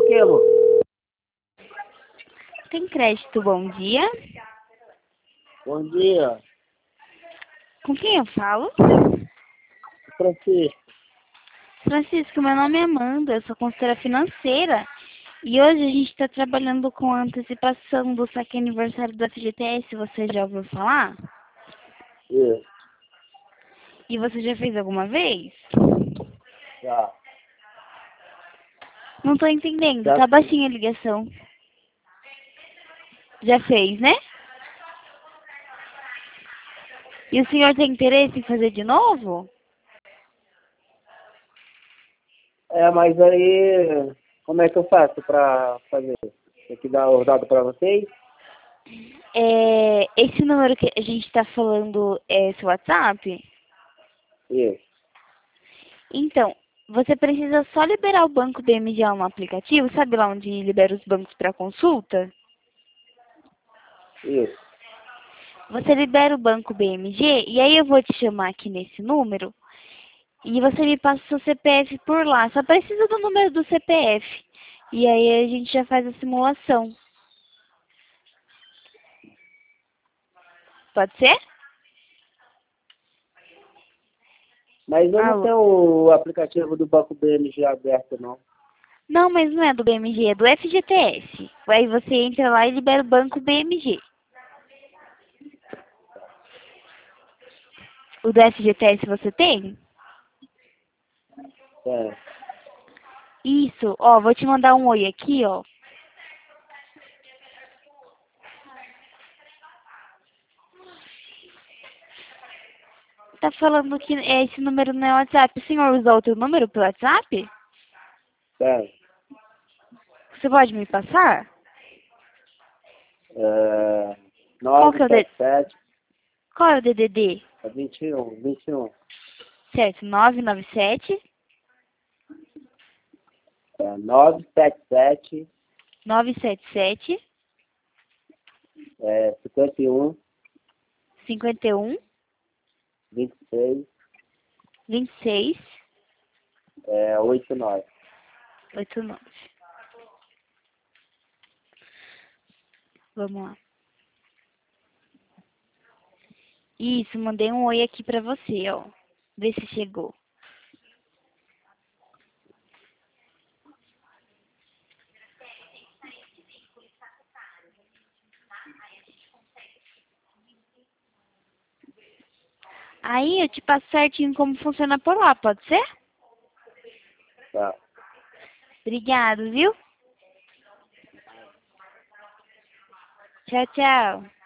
que, amor? Tem crédito, bom dia. Bom dia, Com quem eu falo? Francisco. Francisco, meu nome é Amanda, eu sou consultora financeira. E hoje a gente está trabalhando com a antecipação do saque aniversário do FGTS, você já ouviu falar? Isso, E você já fez alguma vez? já. Não tô entendendo, Já tá fiz. baixinha a ligação. Já fez, né? E o senhor tem interesse em fazer de novo? Mas aí, como é que eu faço pra fazer? Tem que dar os dados pra vocês? Esse número que a gente está falando é seu WhatsApp? Isso, Então, você precisa só liberar o banco BMG no aplicativo, sabe lá onde libera os bancos para consulta? isso. Você libera o banco BMG e aí eu vou te chamar aqui nesse número e você me passa o seu CPF por lá. Só precisa do número do CPF. E aí a gente já faz a simulação. Pode ser? Mas eu não Alô? tenho o aplicativo do Banco BMG aberto, não. Não, mas não é do BMG, é do FGTS. Aí você entra lá e libera o banco BMG. O do FGTS você tem? É. Isso, ó, vou te mandar um oi aqui, ó. Tá falando que esse número não é WhatsApp. O senhor usa outro número pelo WhatsApp? É. Você pode me passar? É, Qual que é o D... 977 Qual é o DDD? 21. Certo, 997 É, 977 977 51 51 26 26 89. 89. Vamos lá. Isso, mandei um oi aqui pra você, ó. Vê se chegou. Aí eu te passo certinho como funciona por lá, pode ser? Tá. Obrigado, viu? Tchau, tchau.